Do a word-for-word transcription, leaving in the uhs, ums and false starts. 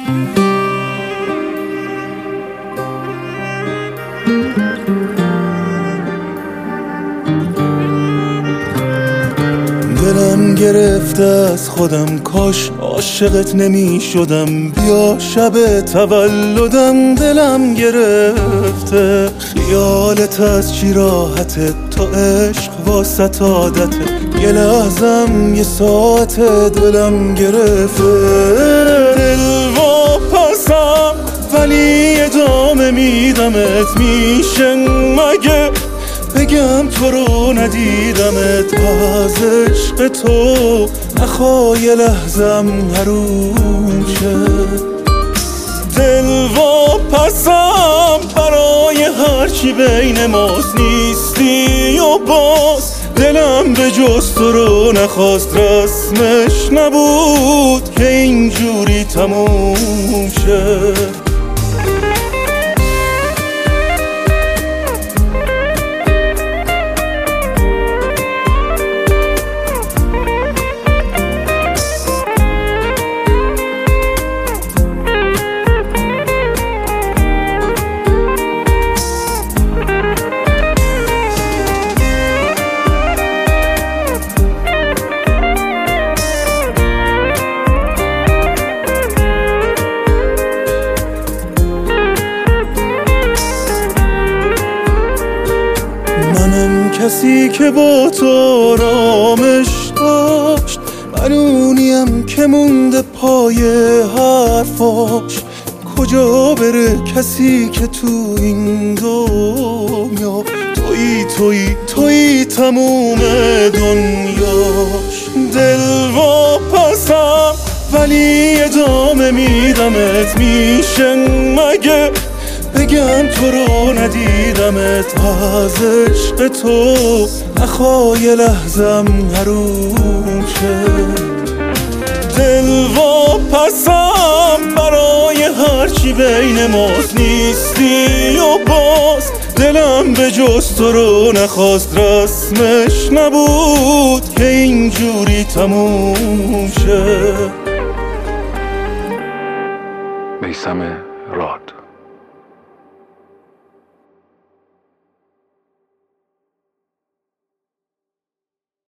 دلم گرفته از خودم، کاش عاشقت نمی شدم. بیا شب تولدم، دلم گرفته. خیالت از چی راحته، تو عشق واسط عادته. یه لحظم یه ساعت دلم گرفته. دل واپسم ولی ادامه میدمت. میشه مگه بگم تو رو ندیدمت؟ از عشق تو نخواه یه لحظم حروم شه. دل واپسم برای هرچی بین ماست. نیستی و باز دلم به جز تو رو نخواست. رسمش نبود که اینجوری تموم شه. منم کسی که با تو آرامش داشت، من اونیم که مونده پای حرفاش. کجا بره کسی که تو این دنیا تویی تویی تویی تموم دنیاش. دل واپسم ولی ادامه میدمت. میشه مگه بگم تو رو ندیدمت؟ از عشق تو نخواه یه لحظم حروم شه. دل واپسم برای هرچی بین ماست. نیستی و باز دلم به جز تو رو نخواست. رسمش نبود که اینجوری تموم شه. میثم راد.